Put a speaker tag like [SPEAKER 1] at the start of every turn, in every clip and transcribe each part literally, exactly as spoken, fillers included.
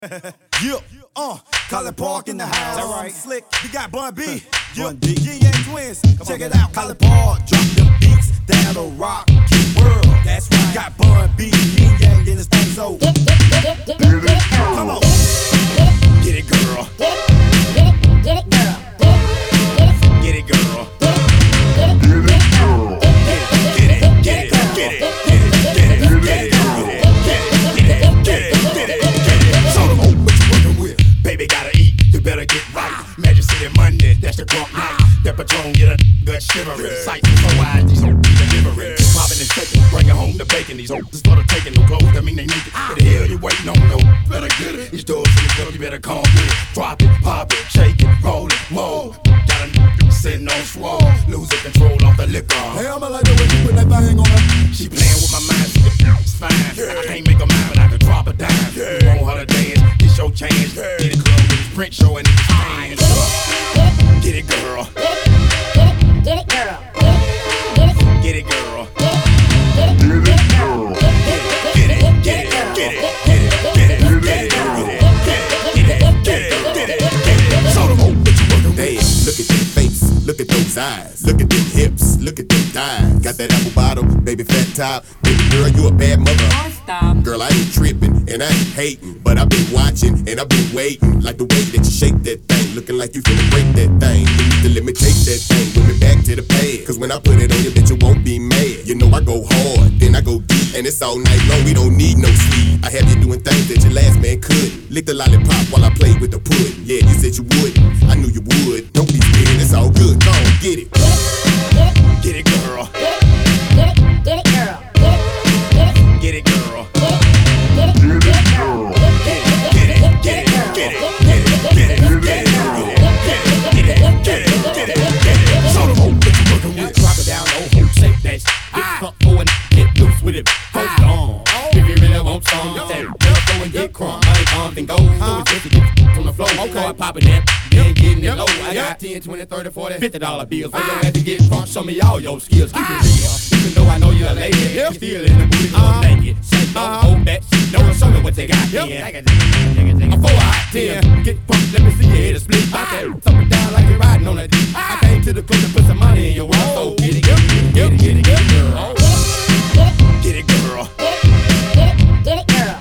[SPEAKER 1] Yeah, uh, College Park in the house.
[SPEAKER 2] That right.
[SPEAKER 1] Slick, we got Bun B.
[SPEAKER 2] Bun B.
[SPEAKER 1] Yin Yang Twins. Check it out, College Park. Drop them beats, that'll rock your world.
[SPEAKER 2] That's right.
[SPEAKER 1] Got Bun B, Yin Yang in this thing, so come on. Get it, girl. Get it, girl. Get it, girl. Get it, get it, get it, get it, get it, get it, get it, get it, get it, get it, get it. Show them what you working with. Baby gotta eat, you better get right. Magic City Monday, that's the drunk night. That Patron get a gut shivering. Sights so wide, these hoes be delivering. Popping and shaking, bringing home the bacon. These hoes is for the taking, no clothes, that mean they naked. What the hell you waiting on, no? Better get it. These doors in the club, you better come get it. Drop it, pop it, shake it, roll it, whoa. Got a n***a sitting on swole, losing control off the liquor.
[SPEAKER 2] Hey, I'ma like the way you put that thing on her.
[SPEAKER 1] She playing with my mind, it's fine. I can't make her mine, but I can drop her down. You want her to dance, it's your chance. Get it club with his print show and his hands. Get it, girl.
[SPEAKER 3] Get it, girl.
[SPEAKER 1] Get it, girl. Get it, girl. Get it, get it, get it, get it, get it, get it, get it, get it, get it, get it, get it. Show them what you working with.
[SPEAKER 4] Damn, look at that face, look at those eyes, look at them hips, look at them thighs. Got that apple bottom, baby fat top. Baby girl, you a bad mother.
[SPEAKER 3] Stop.
[SPEAKER 4] Girl, I ain't tripping and I ain't hating, but I've been watching and I've been waiting. Like the way that you shake that thing, looking like you finna break that thing. You need to let me take that thing, bring me back to the pad. Cause when I put it on you, bitch, you won't be mad. You know I go hard, then I go deep, and it's all night long. We don't need no sleep. I have you doing things that your last man couldn't. Lick the lollipop while I play with the pudding. Yeah, you said you would, I knew you would. Don't be scared, it's all good. Go on, get it.
[SPEAKER 1] Get it, girl.
[SPEAKER 3] Get it, get it, girl.
[SPEAKER 1] Get it, girl.
[SPEAKER 3] Get it, get it, girl.
[SPEAKER 1] Get it, get it, get it, get it, get it, get it, get it, get it, get it, get it. Show them what you working with.
[SPEAKER 2] Drop it down, oh, ho, shake that shit. Get front forward and get loose with it. Hold on. If you really want some, you say, girl, go and get crunk. Money comes and goes, so it's just to get from the floor. Okay. Start popping that, then getting it low. I got ten, twenty, thirty, forty, fifty dollar bills. I don't have to get crunk, show me all your skills. Keep it real. Even though I know you're a lady, you're still in the booty, go naked. Shake no, hold that shit, don't show me what you got. Yeah. I'm four out ten, get crunk, let me see your head split. I can up and down like you're riding on a D. I came to the club to put some money in your wallet. So get it, get it, get it, get it, get it, girl.
[SPEAKER 1] Get it, girl.
[SPEAKER 3] Get it, girl.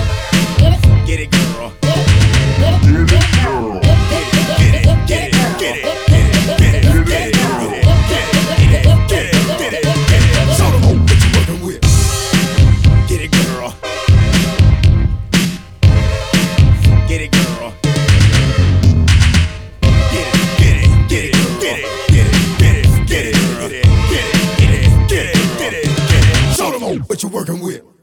[SPEAKER 1] Get it, girl.
[SPEAKER 3] Get it, girl.
[SPEAKER 1] Get it, get it, get it, get it, get it, get it, get it, get it, get it, get it, get it. Show them what you working with. Get it, girl. Get it, girl. Get it, get it, get it, get it, get it, get it, get it, get it, get it, get it, get it, get it. Show them what you working with.